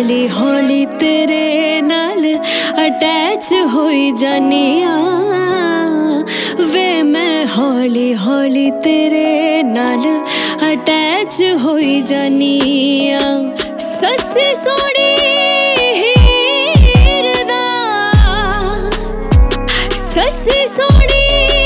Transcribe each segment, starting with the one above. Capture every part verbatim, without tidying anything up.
हौली हौली तेरे नाल अटैच होई जानी आ वे मैं हौली हौली तेरे नाल अटैच होई जानी आ सस्सी सोहनी हीर दा सस्सी सोहनी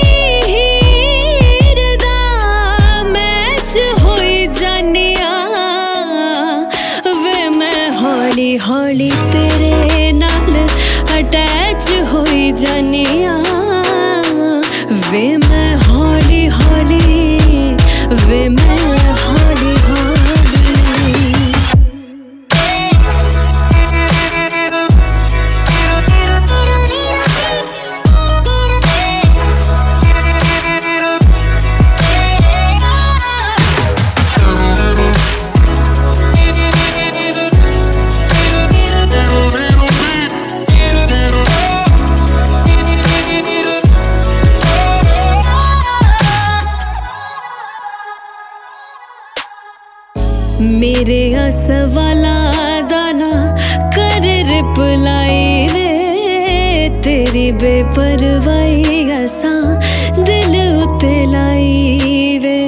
हीर दा मैच होई जानी आ वे मैं हौली हौली तेरे नाल अटैच होई जानी आ वे मैं हौली हौली वे मैं हौली हौली मेरे सवाला दाना कर रिप्लाई वे तेरी बेपरवाही असा दिल उते लाई वे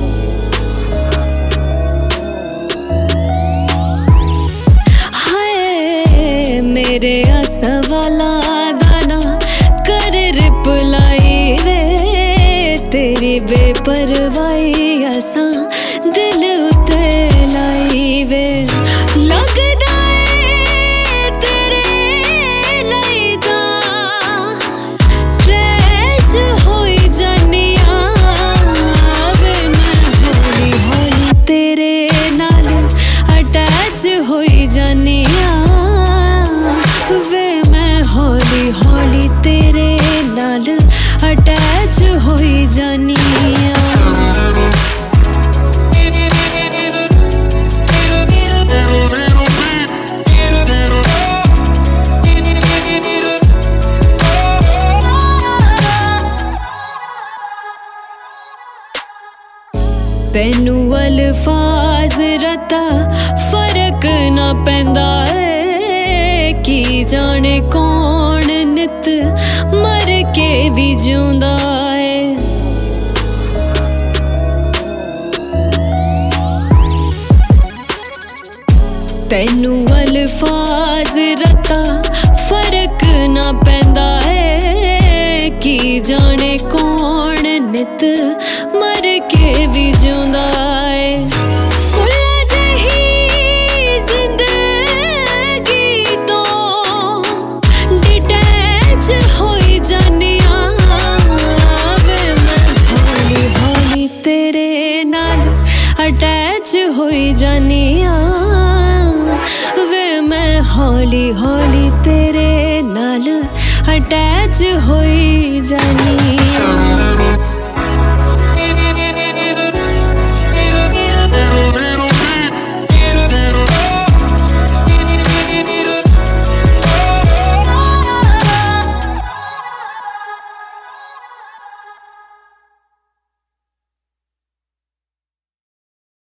हाय मेरे सवाला दाना कर रिप्लाई वे तेरी बेपरवाही असा दिल उते लाई वे लगदा है तेरे लई दा ट्रैश होई जानी आ वे मैं हौली हौली तेरे नाल अटैच होई जानी आ वे मैं हौली हौली तेरे नाल अटैच होई जानी आ तैनू अल्फाज रता फर्क ना पैंदा है की जाने कौन नित मर के भी जिउंदा है तैनू अल्फाज रता फर्क ना पैंदा है की जाने कौन नित मर के भी जिउंदा है फुल्लां जही जिंदगी तो डिटैच होई जानी आ वे मैं हौली हौली तेरे नाल अटैच होई जानी आ वे मैं हौली हौली तेरे नाल अटैच होई जानी आ